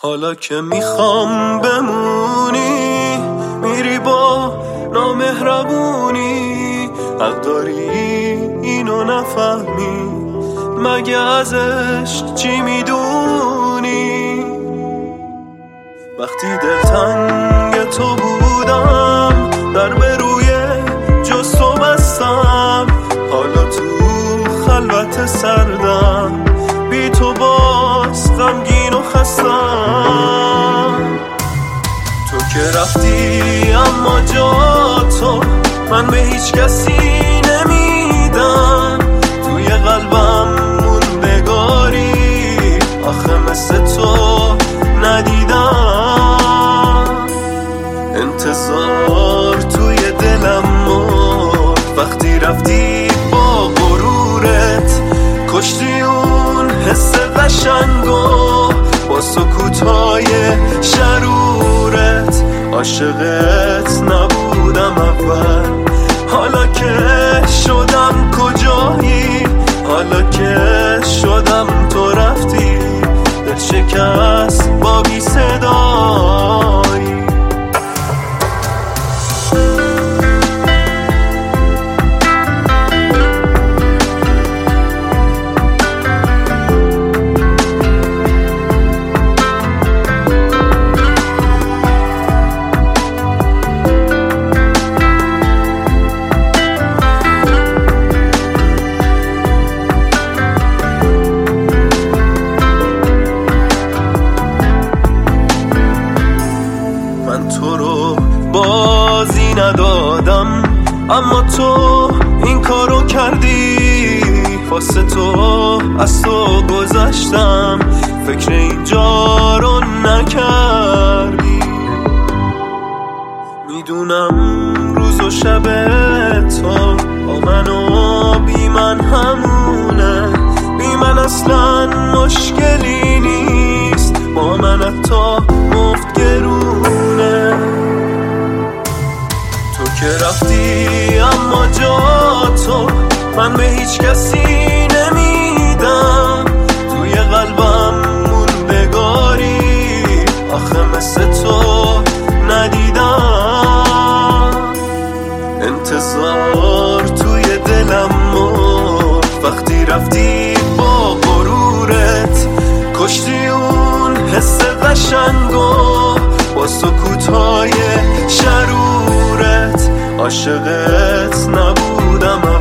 حالا که میخوام بمونی میری با نامهربونی، حق داری اینو نفهمی، مگه ازش چی میدونی؟ وقتی دلتنگ تو بودم در به روی جستو بستم، حالا تو خلوت سردم بی تو باز غمگین و خستم. تو که رفتی اما جا تو من به هیچ کسی نمیدم، توی قلبم موندگاری آخه مثل تو ندیدم. انتظار توی دلم مرد وقتی رفتی با غرورت، کشتی اون حس قشنگو با سکوتای شرورت. عاشقت نبودم اول، حالا که شدم کجایی؟ حالا که شدم تو رفتی، دل شکست با بی صدایی. تو رو بازی ندادم اما تو این کارو کردی، واسه تو از تو گذشتم، فکر اینجا رو نکردی. میدونم روز و شب تو با من و بی من همونه، بی من اصلا مشکلی نیست، با من حتی مفت گرونه. تو که رفتی اما جا تو من به هیچ کسی نمیدم، توی قلبم موندگاری آخه مثل تو ندیدم. انتظار توی دلم مرد وقتی رفتی با غرورت، کشتی اون حس قشنگو با سکوتای شرورت. عاشقت نبودم